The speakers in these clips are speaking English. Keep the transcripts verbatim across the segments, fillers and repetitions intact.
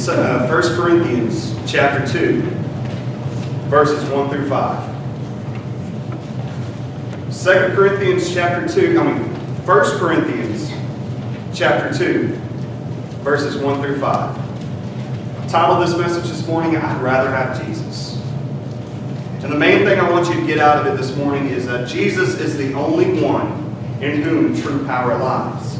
uh, First Corinthians chapter two, verses one through five. Second Corinthians chapter two, I mean, First Corinthians chapter two, verses one through five. The title of this message this morning, I'd rather have Jesus. And the main thing I want you to get out of it this morning is that Jesus is the only one in whom true power lies.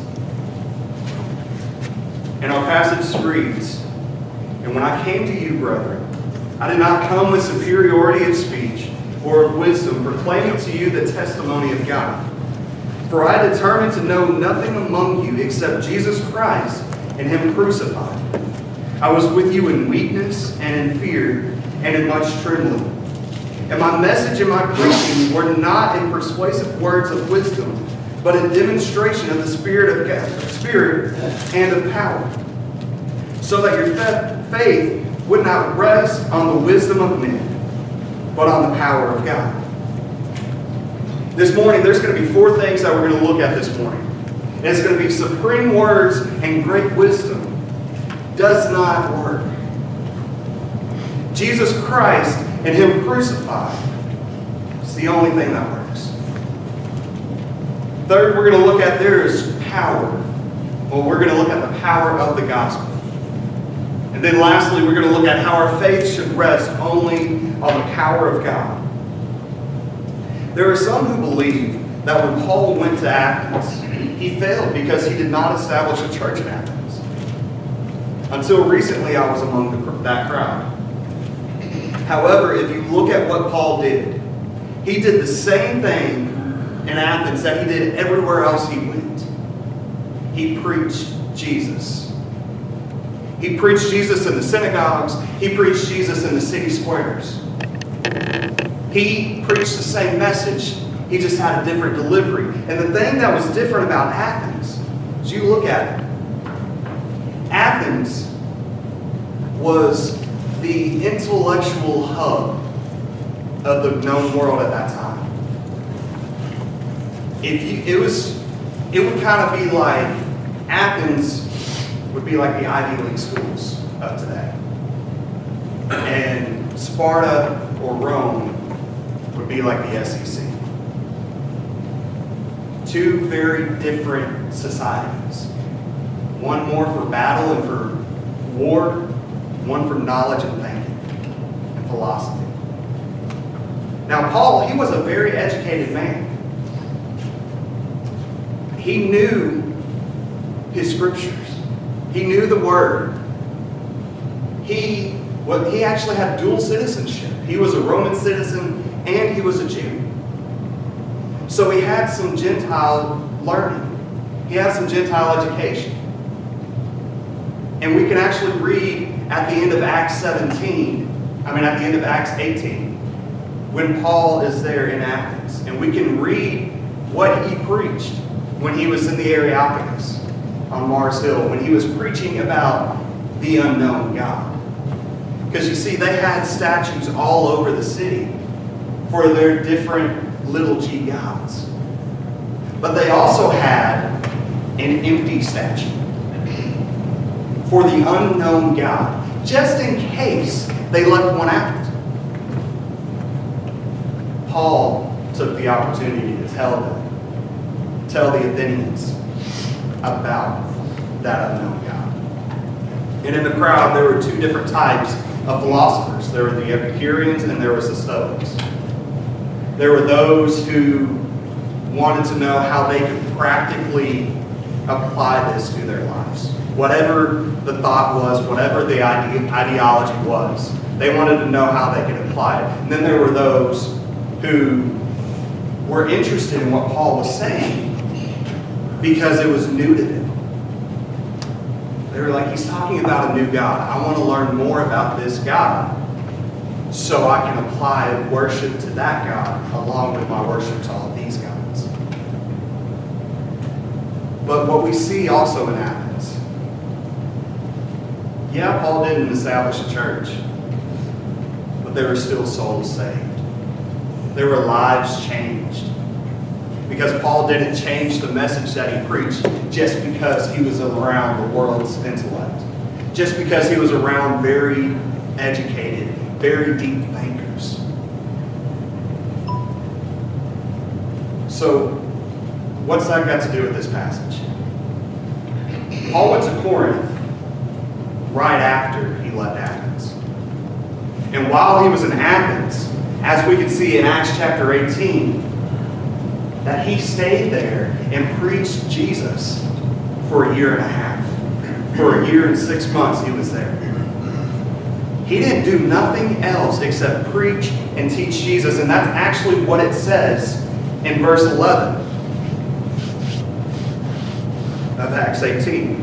And our passage reads, "And when I came to you, brethren, I did not come with superiority of speech or of wisdom, proclaiming to you the testimony of God. For I determined to know nothing among you except Jesus Christ and Him crucified. I was with you in weakness and in fear and in much trembling. And my message and my preaching were not in persuasive words of wisdom, but in demonstration of the Spirit of God, Spirit and of power, so that your faith would not rest on the wisdom of men, but on the power of God." This morning, there's going to be four things that we're going to look at this morning. And it's going to be supreme words and great wisdom does not work. Jesus Christ and Him crucified is the only thing that works. Third, we're going to look at there is power. Well, we're going to look at the power of the gospel. And then lastly, we're going to look at how our faith should rest only on the power of God. There are some who believe that when Paul went to Athens, he failed because he did not establish a church in Athens. Until recently, I was among the, that crowd. However, if you look at what Paul did, he did the same thing in Athens that he did everywhere else he went. He preached Jesus. He preached Jesus in the synagogues. He preached Jesus in the city squares. He preached the same message. He just had a different delivery. And the thing that was different about Athens, as you look at it, Athens was the intellectual hub of the known world at that time. If you, it was, it would kind of be like Athens would be like the Ivy League schools of today, and Sparta or Rome would be like the S E C. Two very different societies. One more for battle and for war, one for knowledge and thinking and philosophy. Now, Paul, he was a very educated man. He knew his scriptures. He knew the Word. He, well, he actually had dual citizenship. He was a Roman citizen and he was a Jew. So he had some Gentile learning. He had some Gentile education. And we can actually read at the end of Acts seventeen, I mean at the end of Acts eighteen, when Paul is there in Athens. And we can read what he preached when he was in the Areopagus on Mars Hill, when he was preaching about the unknown God. Because you see, they had statues all over the city for their different little g gods. But they also had an empty statue for the unknown God, just in case they left one out. Paul took the opportunity to tell them, tell the Athenians about that unknown God. And in the crowd, there were two different types of philosophers. There were the Epicureans and there was the Stoics. There were those who wanted to know how they could practically apply this to their lives. Whatever the thought was, whatever the ide ideology was, they wanted to know how they could apply it. And then there were those who were interested in what Paul was saying because it was new to them. They were like, he's talking about a new God. I want to learn more about this God so I can apply worship to that God along with my worship to all these gods. But what we see also in Athens, yeah, Paul didn't establish a church, but there were still souls saved. There were lives changed. Because Paul didn't change the message that he preached just because he was around the world's intellect. just because he was around very educated, very deep thinkers. So, what's that got to do with this passage? Paul went to Corinth right after he left Athens. And while he was in Athens, as we can see in Acts chapter eighteen, that he stayed there and preached Jesus for a year and a half. For a year and six months he was there. He didn't do nothing else except preach and teach Jesus. And that's actually what it says in verse eleven of Acts eighteen.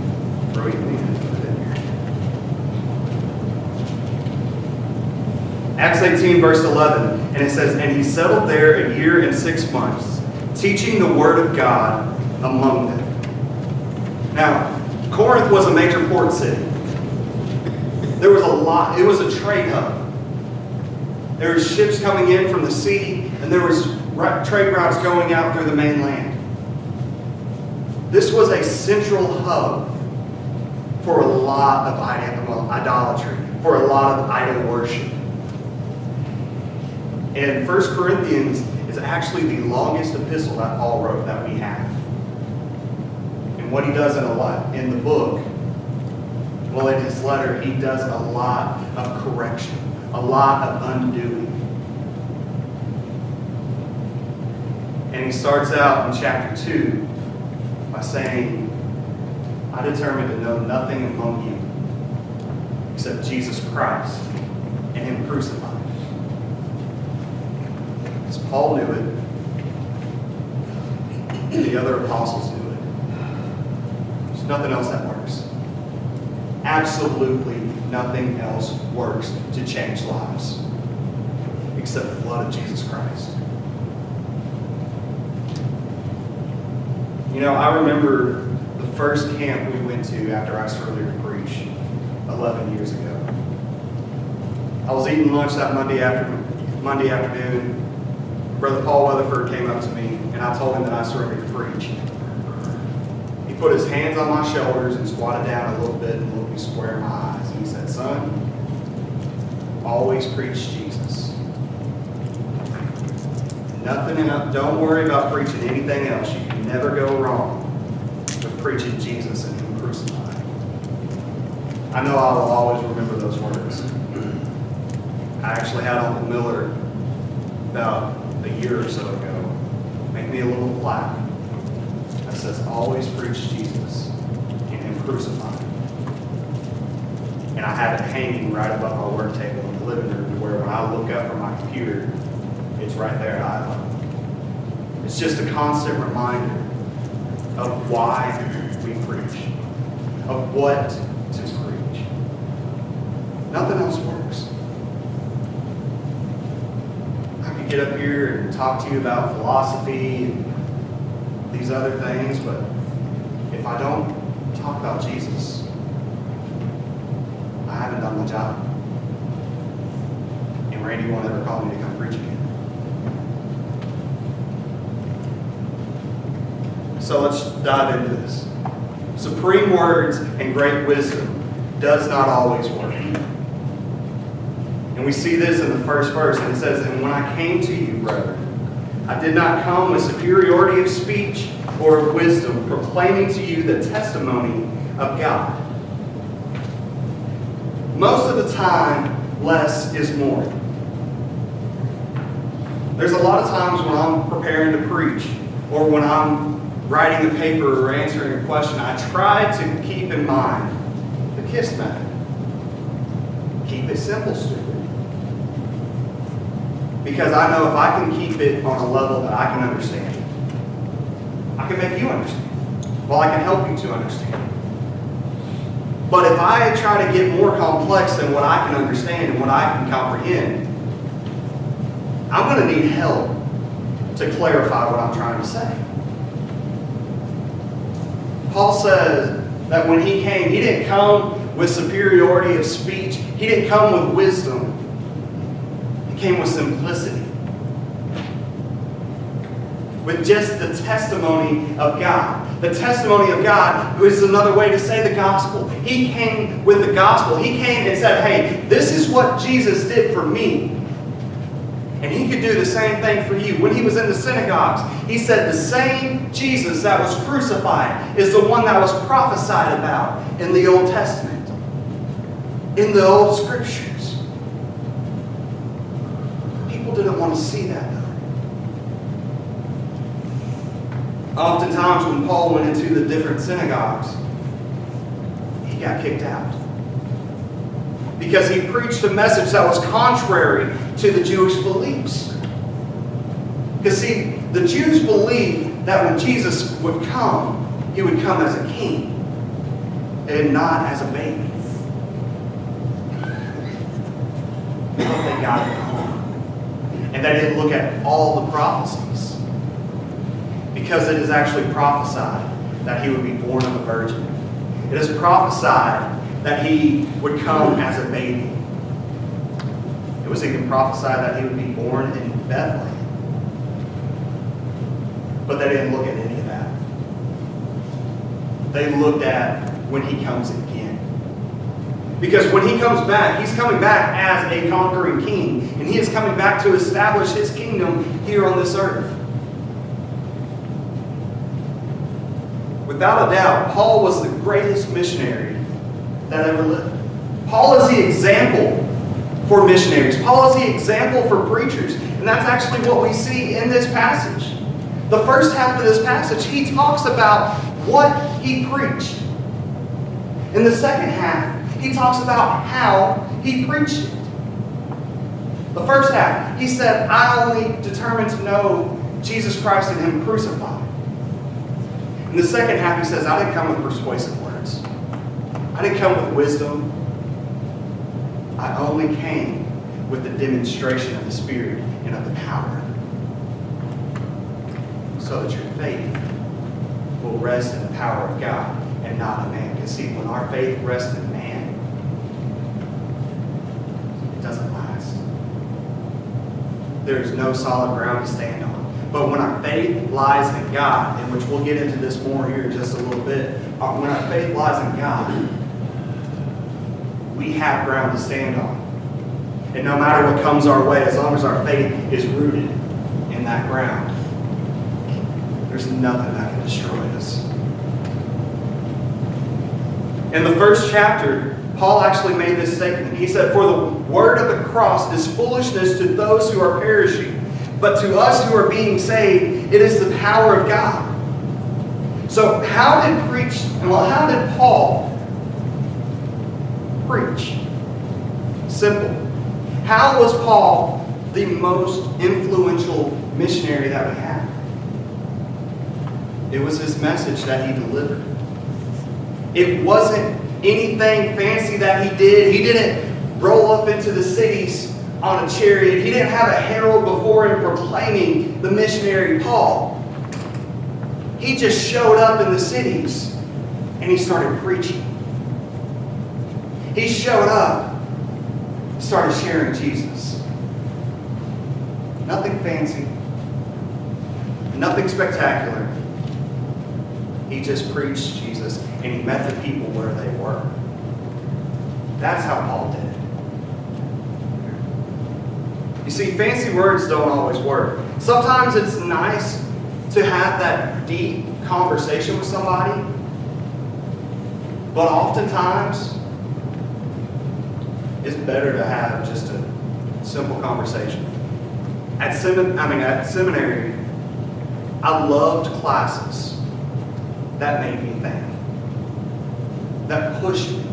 Acts eighteen, verse eleven, and it says, "And he settled there a year and six months, teaching the word of God among them." Now, Corinth was a major port city. There was a lot, it was a trade hub. There were ships coming in from the sea, and there was trade routes going out through the mainland. This was a central hub for a lot of idolatry, for a lot of idol worship. And First Corinthians is actually the longest epistle that Paul wrote that we have. And what he does in a lot in the book, well, in his letter, he does a lot of correction, a lot of undoing. And he starts out in chapter two by saying, "I determined to know nothing among you except Jesus Christ and Him crucified." As Paul knew it, the other apostles knew it. There's nothing else that works. Absolutely nothing else works to change lives except the blood of Jesus Christ. You know, I remember the first camp we went to after I started to preach eleven years ago. I was eating lunch that Monday afternoon. Monday afternoon. Brother Paul Weatherford came up to me, and I told him that I started to preach. He put his hands on my shoulders and squatted down a little bit and looked me square in my eyes. And he said, "Son, always preach Jesus. Nothing else. Don't worry about preaching anything else. You can never go wrong with preaching Jesus and Him crucified." I know I will always remember those words. I actually had Uncle Miller about a year or so ago make me a little plaque that says, "Always preach Jesus and Him crucified." And I have it hanging right above our work table in the living room, where when I look up from my computer, it's right there at eye level. It's just a constant reminder of why we preach, of what to preach. Nothing else works. I could get up here and talk to you about philosophy and these other things, but if I don't talk about Jesus, I haven't done my job. And Randy won't ever call me to come preach again. So let's dive into this. Supreme words and great wisdom does not always work. And we see this in the first verse, and it says, "And when I came to you, brethren, I did not come with superiority of speech or of wisdom, proclaiming to you the testimony of God." Most of the time, less is more. There's a lot of times when I'm preparing to preach, or when I'm writing a paper or answering a question, I try to keep in mind the KISS method. Keep it simple, stupid. Because I know if I can keep it on a level that I can understand, I can make you understand. Well, I can help you to understand. But if I try to get more complex than what I can understand and what I can comprehend, I'm going to need help to clarify what I'm trying to say. Paul says that when he came, he didn't come with superiority of speech. He didn't come with wisdom. He came with simplicity. with just the testimony of God. The testimony of God is another way to say the gospel. He came with the gospel. He came and said, hey, this is what Jesus did for me. And he could do the same thing for you. When he was in the synagogues, he said the same Jesus that was crucified is the one that was prophesied about in the Old Testament, in the old scriptures. People didn't want to see that, though. Oftentimes when Paul went into the different synagogues, he got kicked out. Because he preached a message that was contrary to the Jewish beliefs. Because see, the Jews believed that when Jesus would come, he would come as a king and not as a baby. But they got it wrong. And they didn't look at all the prophecies. Because it is actually prophesied that he would be born of a virgin. It is prophesied that he would come as a baby. It was even prophesied that he would be born in Bethlehem. But they didn't look at any of that. They looked at when he comes again. Because when he comes back, he's coming back as a conquering king. And he is coming back to establish his kingdom here on this earth. Without a doubt, Paul was the greatest missionary that ever lived. Paul is the example for missionaries. Paul is the example for preachers. And that's actually what we see in this passage. The first half of this passage, he talks about what he preached. In the second half, he talks about how he preached it. The first half, he said, I only determined to know Jesus Christ and him crucified. In the second half, he says, I didn't come with persuasive words. I didn't come with wisdom. I only came with the demonstration of the Spirit and of the power. So that your faith will rest in the power of God and not in man. Because see, when our faith rests in man, it doesn't last. There is no solid ground to stand on. But when our faith lies in God, and which we'll get into this more here in just a little bit, when our faith lies in God, we have ground to stand on. And no matter what comes our way, as long as our faith is rooted in that ground, there's nothing that can destroy us. In the first chapter, Paul actually made this statement. He said, for the word of the cross is foolishness to those who are perishing. But to us who are being saved, it is the power of God. So how did preach, and well, how did Paul preach? Simple. How was Paul the most influential missionary that we have? It was his message that he delivered. It wasn't anything fancy that he did. He didn't roll up into the cities on a chariot. He didn't have a herald before him proclaiming the missionary Paul. He just showed up in the cities and he started preaching. He showed up, started sharing Jesus. Nothing fancy, nothing spectacular. He just preached Jesus and he met the people where they were. That's how Paul did it. You see, fancy words don't always work. Sometimes it's nice to have that deep conversation with somebody, but oftentimes it's better to have just a simple conversation. At sem- I mean, at seminary, I loved classes that made me think, that pushed me.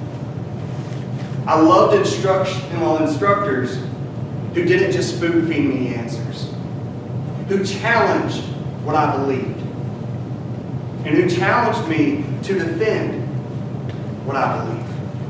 I loved instruction, well, instructors who didn't just spoon feed me answers, who challenged what I believed, and who challenged me to defend what I believe.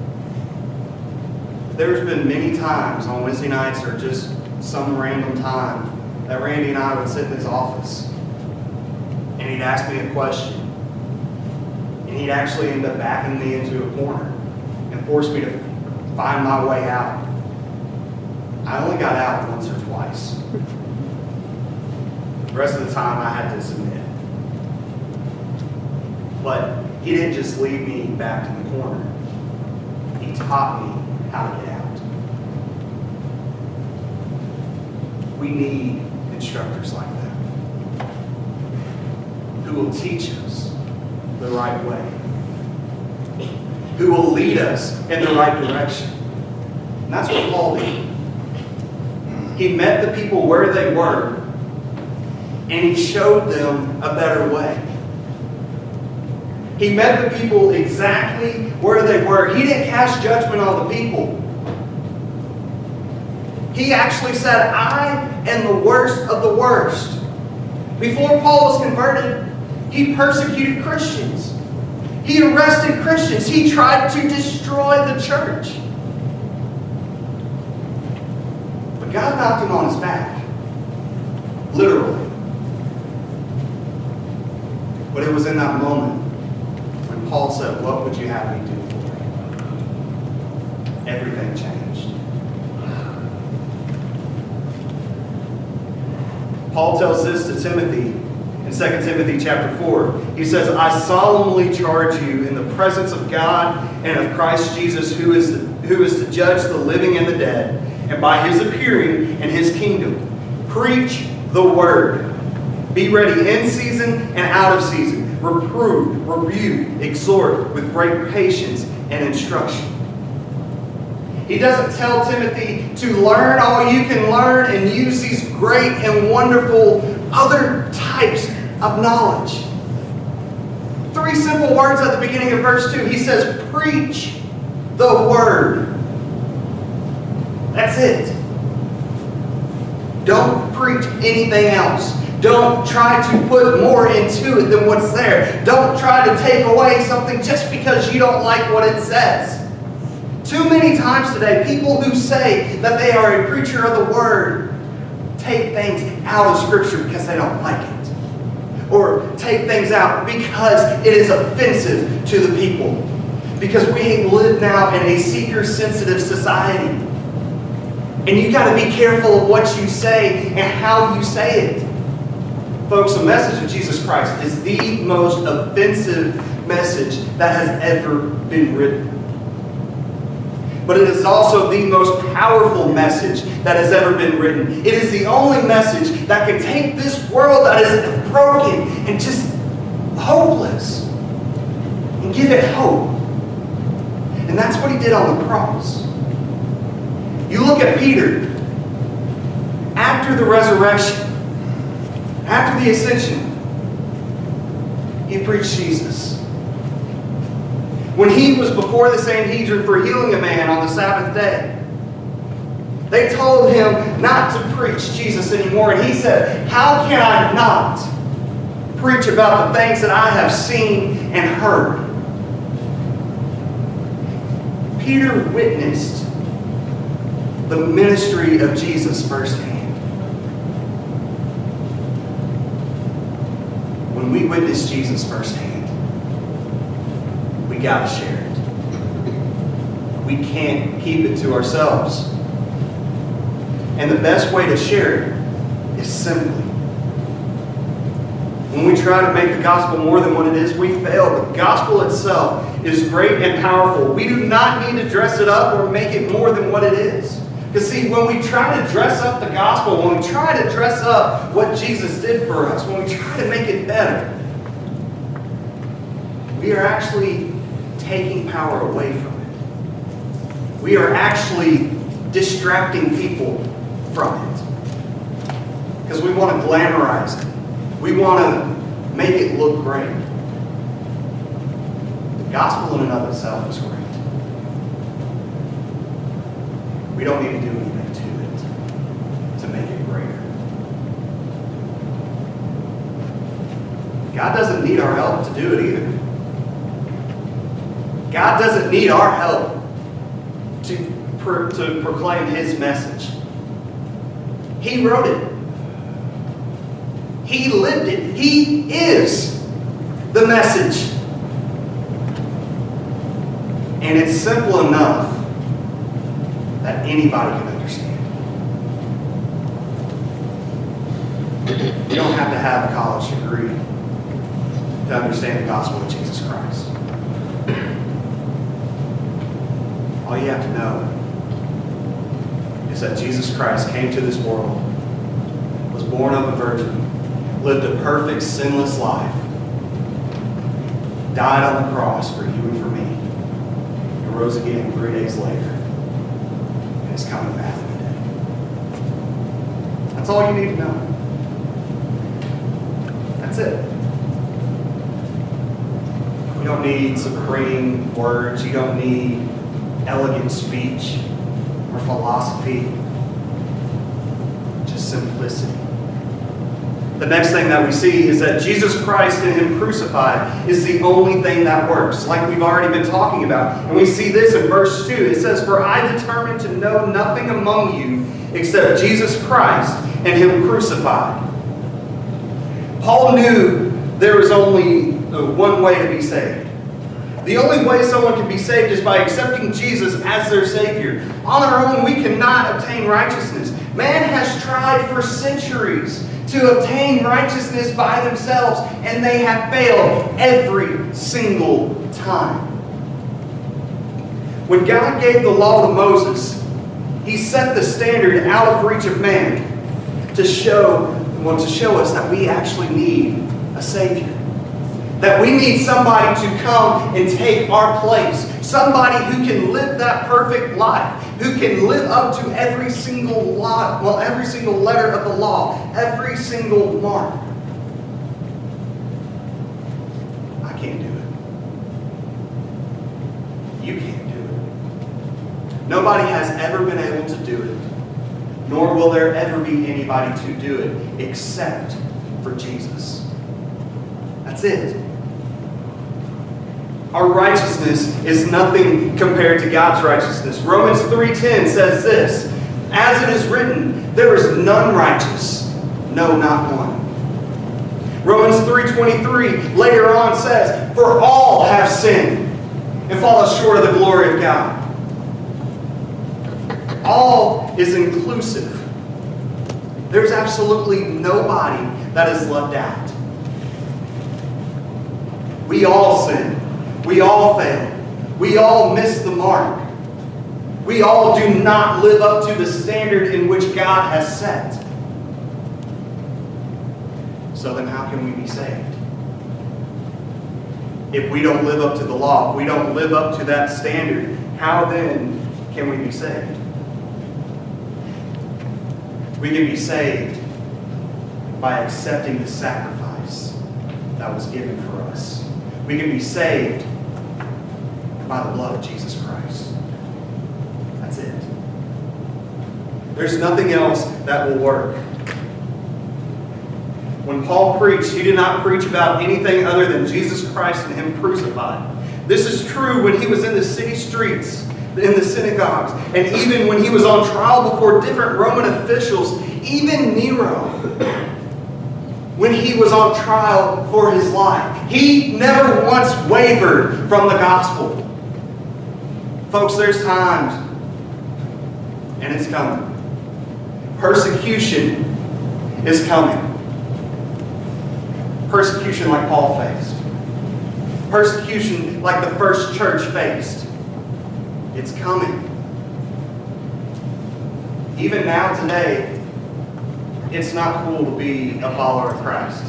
There's been many times on Wednesday nights or just some random time that Randy and I would sit in his office and he'd ask me a question and he'd actually end up backing me into a corner and force me to find my way out. I only got out once or twice. The rest of the time I had to submit. But he didn't just leave me back in the corner. He taught me how to get out. We need instructors like that, who will teach us the right way, who will lead us in the right direction. And that's what Paul did. He met the people where they were, and he showed them a better way. He met the people exactly where they were. He didn't cast judgment on the people. He actually said, I am the worst of the worst. Before Paul was converted, he persecuted Christians. He arrested Christians. He tried to destroy the church. But God knocked him on his back. Literally. But it was in that moment when Paul said, what would you have me do? Everything changed. Paul tells this to Timothy in Second Timothy chapter four. He says, I solemnly charge you in the presence of God and of Christ Jesus, who is, who is to judge the living and the dead, and by his appearing in his kingdom, preach the word. Be ready in season and out of season. Reprove, rebuke, exhort with great patience and instruction. He doesn't tell Timothy to learn all you can learn and use these great and wonderful other types of knowledge. Three simple words at the beginning of verse two. He says, preach the word. That's it. Don't preach anything else. Don't try to put more into it than what's there. Don't try to take away something just because you don't like what it says. Too many times today, people who say that they are a preacher of the word take things out of Scripture because they don't like it. Or take things out because it is offensive to the people. Because we live now in a seeker-sensitive society. And you got to be careful of what you say and how you say it. Folks, the message of Jesus Christ is the most offensive message that has ever been written. But it is also the most powerful message that has ever been written. It is the only message that can take this world that is broken and just hopeless and give it hope. And that's what he did on the cross. You look at Peter, after the resurrection, after the ascension, he preached Jesus. When he was before the Sanhedrin for healing a man on the Sabbath day, they told him not to preach Jesus anymore. And he said, how can I not preach about the things that I have seen and heard? Peter witnessed the ministry of Jesus firsthand. When we witness Jesus firsthand, we got to share it. We can't keep it to ourselves. And the best way to share it is simply, when we try to make the gospel more than what it is, we fail. The gospel itself is great and powerful. We do not need to dress it up or make it more than what it is. Because see, when we try to dress up the gospel, when we try to dress up what Jesus did for us, when we try to make it better, we are actually taking power away from it. We are actually distracting people from it. Because we want to glamorize it. We want to make it look great. The gospel in and of itself is great. We don't need to do anything to it to make it greater. God doesn't need our help to do it either. God doesn't need our help to, pro to proclaim His message. He wrote it. He lived it. He is the message. And it's simple enough that anybody can understand. You don't have to have a college degree to understand the gospel of Jesus Christ. All you have to know is that Jesus Christ came to this world, was born of a virgin, lived a perfect, sinless life, died on the cross for you and for me, and rose again three days later, and is coming back from the dead. That's all you need to know. That's it. You don't need supreme words. You don't need elegant speech or philosophy. Just simplicity. The next thing that we see is that Jesus Christ and Him crucified is the only thing that works, like we've already been talking about. And we see this in verse two. It says, "For I determined to know nothing among you except Jesus Christ and Him crucified." Paul knew there was only one way to be saved. The only way someone can be saved is by accepting Jesus as their Savior. On our own, we cannot obtain righteousness. Man has tried for centuries to obtain righteousness by themselves, and they have failed every single time. When God gave the law to Moses, He set the standard out of reach of man to show, well, to show us that we actually need a Savior. That we need somebody to come and take our place. Somebody who can live that perfect life. Who can live up to every single law, well, every single letter of the law. Every single mark. I can't do it. You can't do it. Nobody has ever been able to do it. Nor will there ever be anybody to do it except for Jesus. That's it. Our righteousness is nothing compared to God's righteousness. Romans three ten says this, "As it is written, there is none righteous, no, not one." Romans three twenty-three later on says, "For all have sinned and fallen short of the glory of God." All is inclusive. There's absolutely nobody that is left out. We all sin. We all fail. We all miss the mark. We all do not live up to the standard in which God has set. So then how can we be saved? If we don't live up to the law, if we don't live up to that standard, how then can we be saved? We can be saved by accepting the sacrifice that was given for us. We can be saved by the blood of Jesus Christ. That's it. There's nothing else that will work. When Paul preached, he did not preach about anything other than Jesus Christ and Him crucified. This is true when he was in the city streets, in the synagogues, and even when he was on trial before different Roman officials, even Nero. When he was on trial for his life, he never once wavered from the gospel. Folks, there's times, and it's coming. Persecution is coming. Persecution like Paul faced. Persecution like the first church faced. It's coming. Even now today, it's not cool to be a follower of Christ.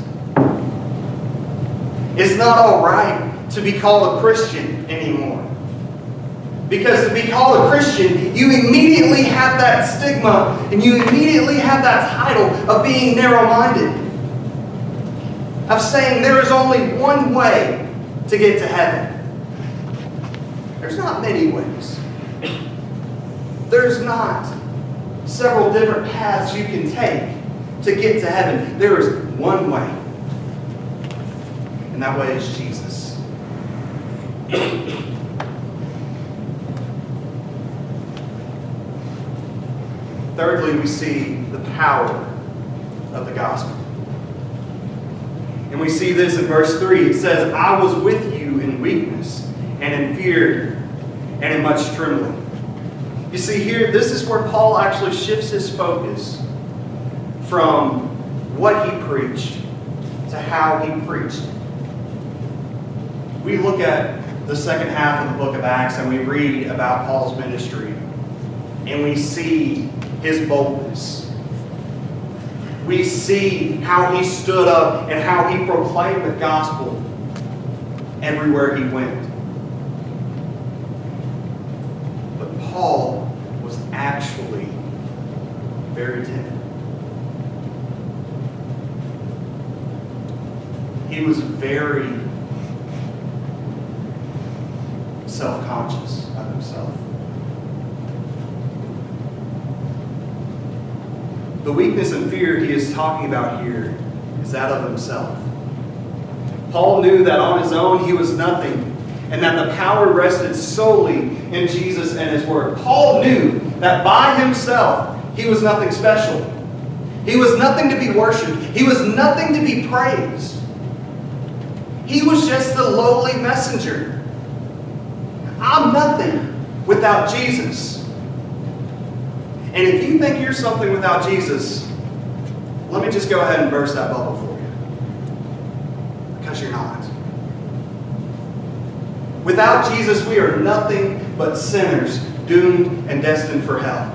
It's not all right to be called a Christian anymore. Because to be called a Christian, you immediately have that stigma and you immediately have that title of being narrow-minded. Of saying there is only one way to get to heaven. There's not many ways. There's not several different paths you can take to get to heaven. There is one way. And that way is Jesus. Thirdly, we see the power of the gospel. And we see this in verse three. It says, "I was with you in weakness and in fear and in much trembling." You see here, this is where Paul actually shifts his focus from what he preached to how he preached. We look at the second half of the book of Acts and we read about Paul's ministry and we see his boldness. We see how he stood up and how he proclaimed the gospel everywhere he went. But Paul was actually very timid. He was very self-conscious of himself. The weakness and fear he is talking about here is that of himself. Paul knew that on his own he was nothing, and that the power rested solely in Jesus and his word. Paul knew that by himself he was nothing special. He was nothing to be worshipped. He was nothing to be praised. He was just the lowly messenger. I'm nothing without Jesus. And if you think you're something without Jesus, let me just go ahead and burst that bubble for you. Because you're not. Without Jesus, we are nothing but sinners, doomed and destined for hell.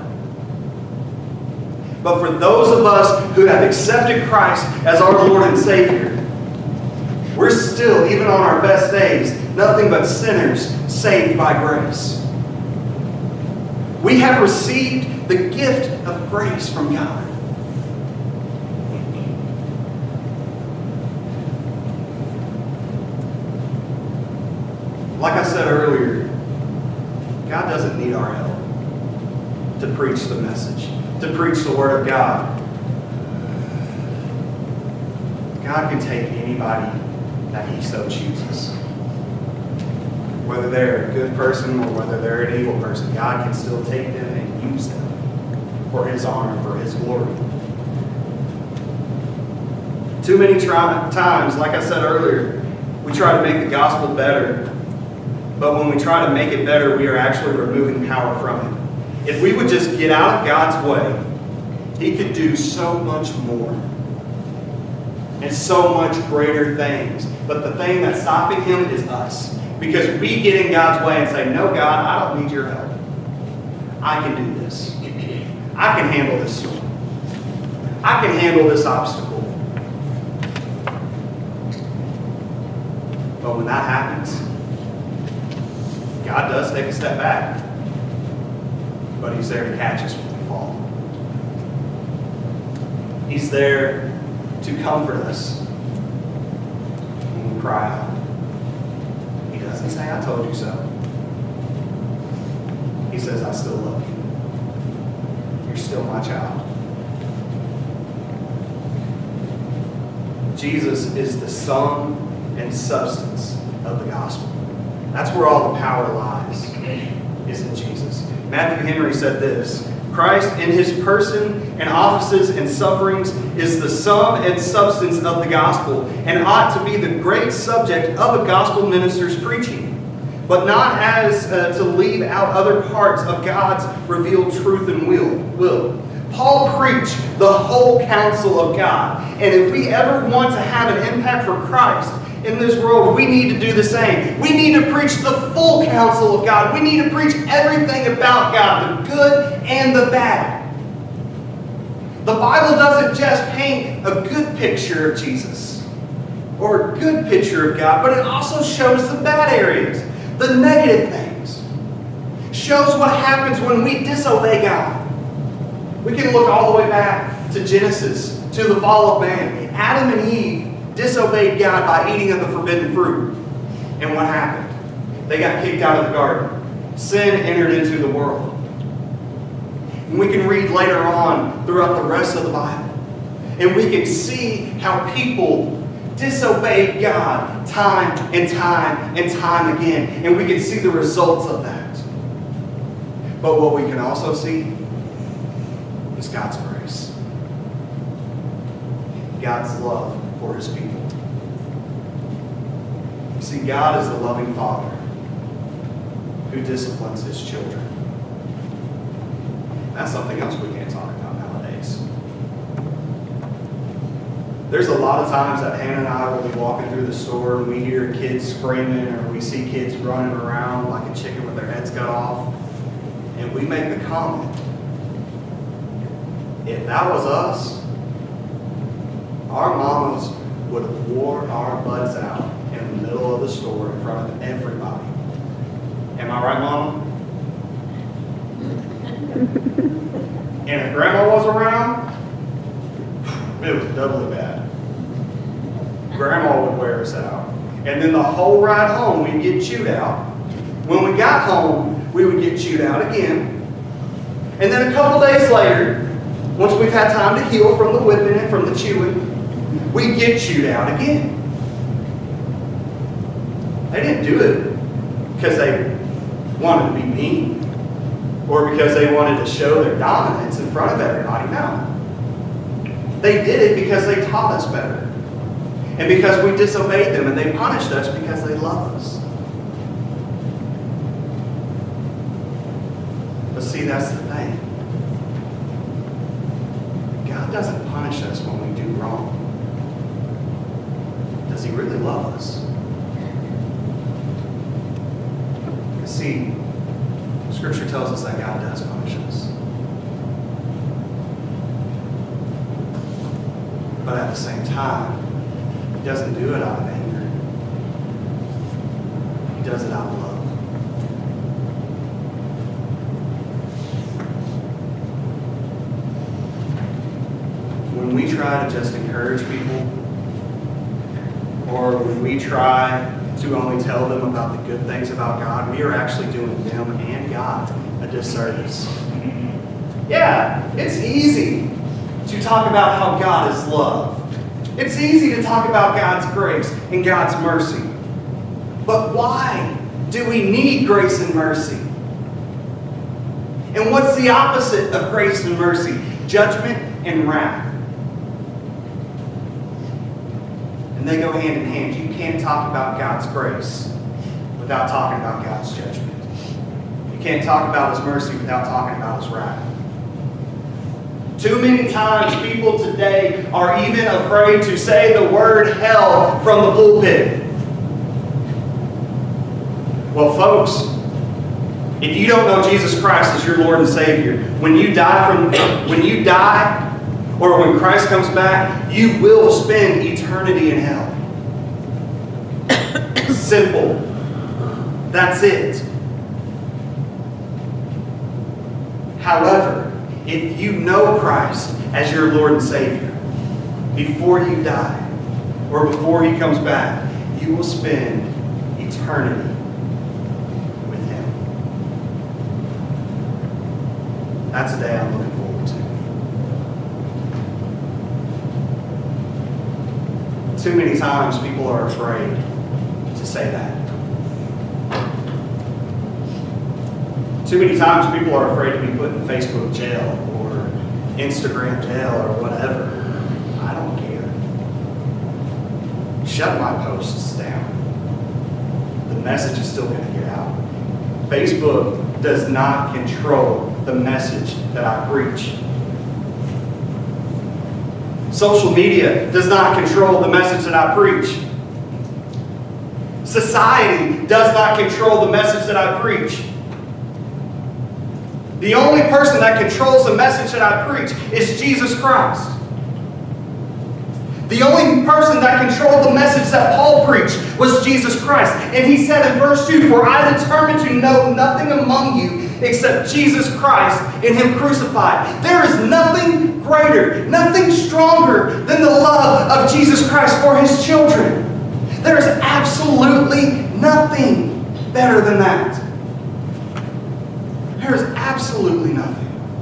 But for those of us who have accepted Christ as our Lord and Savior, we're still, even on our best days, nothing but sinners saved by grace. We have received the gift of grace from God. Like I said earlier, God doesn't need our help to preach the message, to preach the Word of God. God can take anybody that He so chooses. Whether they're a good person or whether they're an evil person, God can still take them and use them for His honor, for His glory. Too many try- times, like I said earlier, we try to make the gospel better. But when we try to make it better, we are actually removing power from it. If we would just get out of God's way, He could do so much more and so much greater things. But the thing that's stopping Him is us. Because we get in God's way and say, no, God, I don't need your help. I can do this. I can handle this storm. I can handle this obstacle. But when that happens, God does take a step back. But He's there to catch us when we fall. He's there to comfort us when we cry out. He doesn't say, I told you so. He says, I still love you. You're still my child. Jesus is the sum and substance of the gospel. That's where all the power lies, is in Jesus. Matthew Henry said this: Christ in His person and offices and sufferings is the sum and substance of the gospel, and ought to be the great subject of a gospel minister's preaching, but not as uh, to leave out other parts of God's revealed truth and will. will. Paul preached the whole counsel of God, and if we ever want to have an impact for Christ in this world, we need to do the same. We need to preach the full counsel of God. We need to preach everything about God, the good and the bad. The Bible doesn't just paint a good picture of Jesus or a good picture of God, but it also shows the bad areas, the negative things. Shows what happens when we disobey God. We can look all the way back to Genesis, to the fall of man. Adam and Eve disobeyed God by eating of the forbidden fruit. And what happened? They got kicked out of the garden. Sin entered into the world. And we can read later on throughout the rest of the Bible. And we can see how people disobeyed God time and time and time again. And we can see the results of that. But what we can also see is God's grace. God's love for His people. You see, God is a loving Father who disciplines His children. That's something else we can't talk about nowadays. There's a lot of times that Hannah and I will be walking through the store and we hear kids screaming or we see kids running around like a chicken with their heads cut off. And we make the comment, if that was us, our mamas would have wore our butts out in the middle of the store in front of everybody. Am I right, Mama? And if Grandma was around, it was doubly bad. Grandma would wear us out. And then the whole ride home, we'd get chewed out. When we got home, we would get chewed out again. And then a couple days later, once we've had time to heal from the whipping and from the chewing, we'd get chewed out again. They didn't do it because they wanted to be mean or because they wanted to show their dominance in front of everybody. No. They did it because they taught us better. And because we disobeyed them, and they punished us because they love us. But see, that's the thing. God doesn't punish us when we do wrong. Does He really love us? See, Scripture tells us that God does punish us. But at the same time, He doesn't do it out of anger. He does it out of love. When we try to just encourage people, or when we try to only tell them about the good things about God, we are actually doing them and God a disservice. Yeah, it's easy to talk about how God is love. It's easy to talk about God's grace and God's mercy. But why do we need grace and mercy? And what's the opposite of grace and mercy? Judgment and wrath. And they go hand in hand. You can't talk about God's grace without talking about God's judgment. You can't talk about His mercy without talking about His wrath. Too many times people today are even afraid to say the word hell from the pulpit. Well, folks, if you don't know Jesus Christ as your Lord and Savior, when you die from when you die, or when Christ comes back, you will spend eternity in hell. Simple. That's it. However, if you know Christ as your Lord and Savior, before you die, or before He comes back, you will spend eternity with Him. That's a day I'm looking forward to. Too many times people are afraid to say that. Too many times people are afraid to be put in Facebook jail or Instagram jail or whatever. I don't care. Shut my posts down. The message is still going to get out. Facebook does not control the message that I preach. Social media does not control the message that I preach. Society does not control the message that I preach. The only person that controls the message that I preach is Jesus Christ. The only person that controlled the message that Paul preached was Jesus Christ. And he said in verse two, "For I determined to know nothing among you except Jesus Christ and Him crucified." There is nothing greater, nothing stronger than the love of Jesus Christ for His children. There is absolutely nothing better than that. There is absolutely nothing.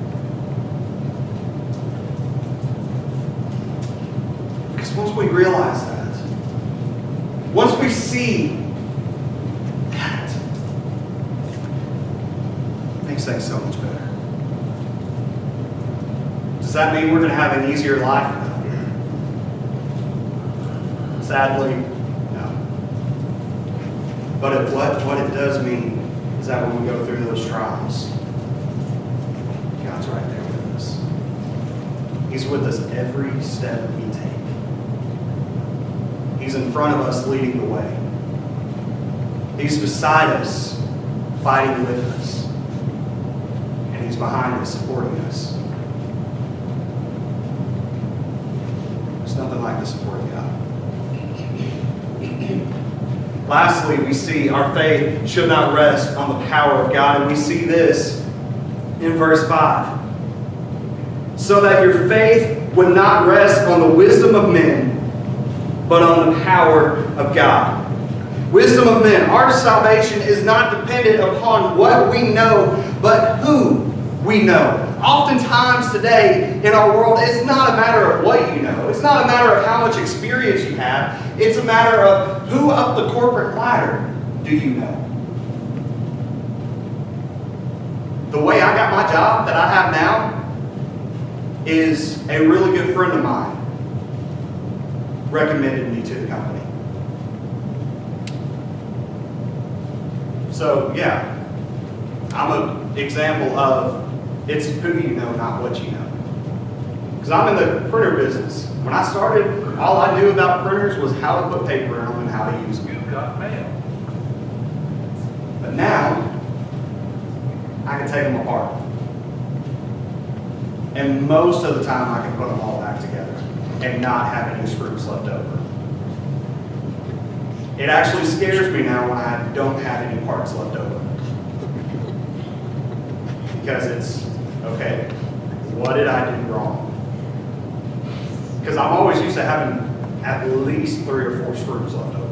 Because once we realize that, once we see that, it makes things so much better. Does that mean we're going to have an easier life? No. Sadly, no. But it, what, what it does mean is that when we go through those trials, God's right there with us. He's with us every step we take. He's in front of us, leading the way. He's beside us, fighting with us. And He's behind us, supporting us. There's nothing like the support of God. Lastly, we see our faith should not rest on the power of God. And we see this in verse five. So that your faith would not rest on the wisdom of men, but on the power of God. Wisdom of men. Our salvation is not dependent upon what we know, but who we know. Oftentimes today in our world, it's not a matter of what you know. It's not a matter of how much experience you have. It's a matter of who up the corporate ladder do you know. The way I got my job that I have now is a really good friend of mine recommended me to the company. So yeah, I'm an example of it's who you know, not what you know. Because I'm in the printer business. When I started, all I knew about printers was how to put paper in them and how to use them. You've got mail. But now, I can take them apart. And most of the time, I can put them all back together and not have any screws left over. It actually scares me now when I don't have any parts left over. Because it's, okay, what did I do wrong? Because I'm always used to having at least three or four screws left over.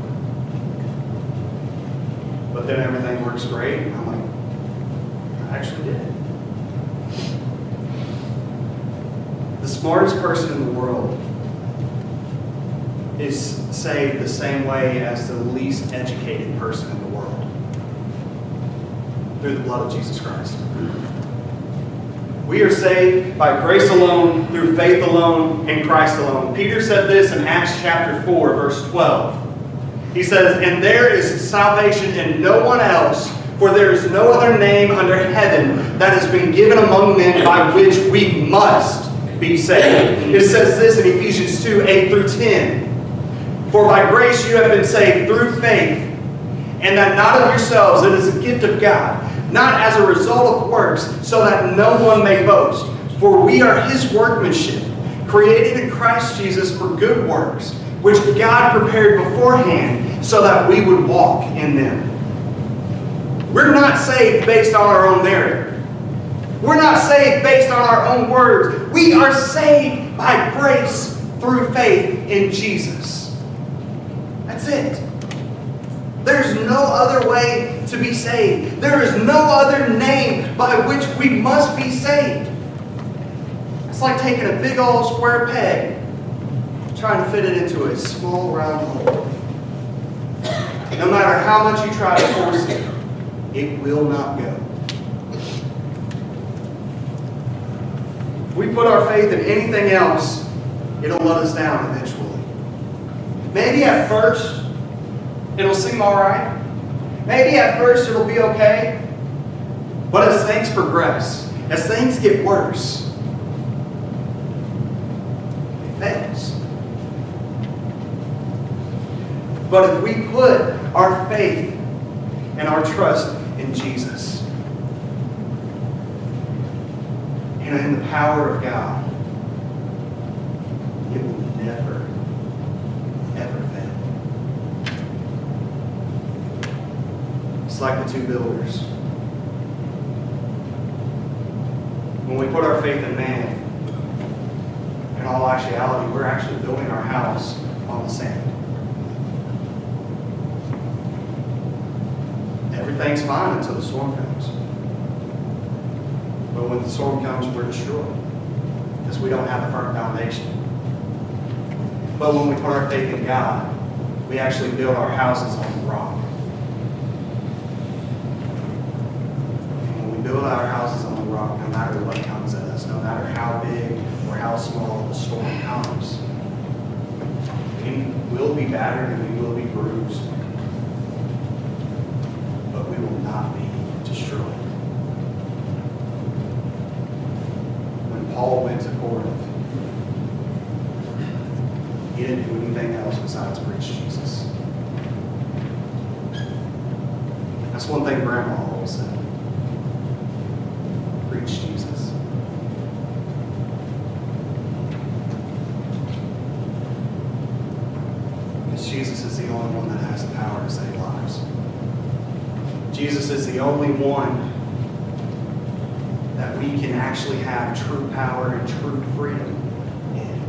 But then everything works great, and I'm like, I actually did. The smartest person in the world is saved the same way as the least educated person in the world. Through the blood of Jesus Christ. We are saved by grace alone, through faith alone, in Christ alone. Peter said this in Acts chapter four, verse twelve. He says, and there is salvation in no one else, for there is no other name under heaven that has been given among men by which we must be saved. It says this in Ephesians two, eight through ten. For by grace you have been saved through faith, and that not of yourselves, it is a gift of God, not as a result of works, so that no one may boast. For we are His workmanship, created in Christ Jesus for good works, which God prepared beforehand so that we would walk in them. We're not saved based on our own merit. We're not saved based on our own words. We are saved by grace through faith in Jesus. That's it. There's no other way to be saved. There is no other name by which we must be saved. It's like taking a big old square peg, trying to fit it into a small round hole. No matter how much you try to force it, it will not go. If we put our faith in anything else, it'll let us down eventually. Maybe at first, it'll seem all right. Maybe at first it'll be okay. But as things progress, as things get worse, it fails. But if we put our faith and our trust in Jesus, and in the power of God, it will never, ever fail. It's like the two builders. When we put our faith in man, in all actuality, we're actually building our house on the sand. Everything's fine until the storm comes. But when the storm comes, we're destroyed because we don't have a firm foundation. But when we put our faith in God, we actually build our houses on the rock. And when we build our houses on the rock, no matter what comes at us, no matter how big or how small the storm comes, we will be battered and we will be bruised, but we will not be destroyed. When Paul went to Corinth, He didn't do anything else besides preach Jesus. That's one thing Grandma always said. Preach Jesus. Because Jesus is the only one that has the power to save lives. Jesus is the only one that we can actually have true power and true freedom in.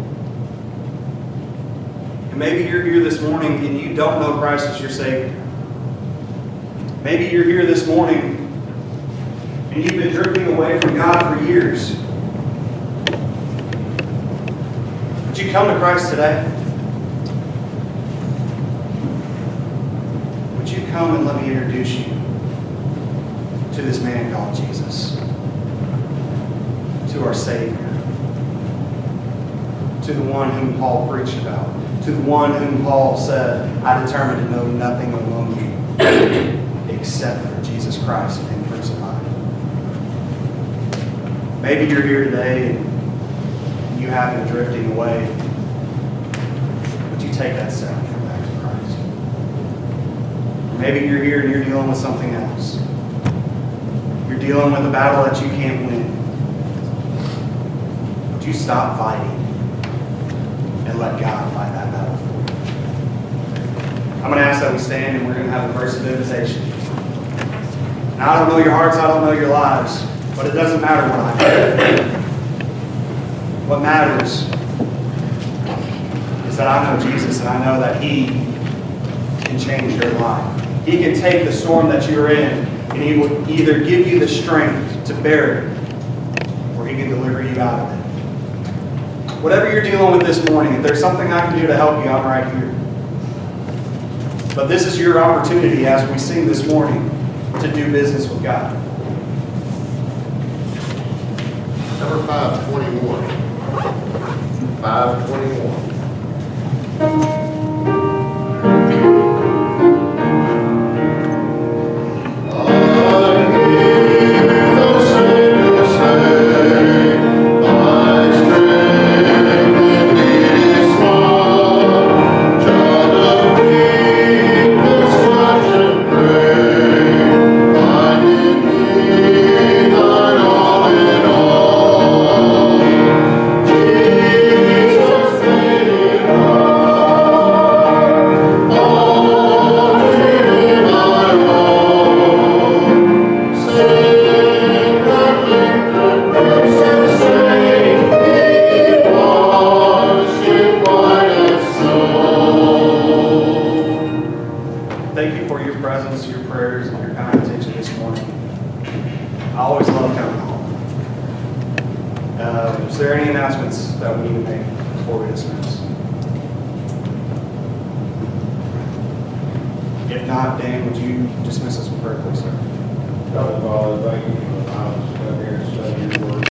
And maybe you're here this morning and you don't know Christ as your Savior. Maybe you're here this morning and you've been drifting away from God for years. Would you come to Christ today? Would you come and let me introduce you to this man called Jesus, to our Savior, to the one whom Paul preached about, to the one whom Paul said, I determined to know nothing among you except for Jesus Christ and Him crucified. Maybe you're here today and you have been drifting away. Would you take that step and come back to Christ? Maybe you're here and you're dealing with something else. You're dealing with a battle that you can't win. Would you stop fighting and let God fight that battle for you? I'm going to ask that we stand and we're going to have a verse of invitation. Now, I don't know your hearts, I don't know your lives, but it doesn't matter what I know. What matters is that I know Jesus and I know that He can change your life. He can take the storm that you're in and He will either give you the strength to bear it or He can deliver you out of it. Whatever you're dealing with this morning, if there's something I can do to help you, I'm right here. But this is your opportunity as we sing this morning to do business with God. Number five twenty-one. five twenty-one. If not, Dan, would you dismiss us with prayer, please, sir? God, Father, thank you for the time to come here and study your word.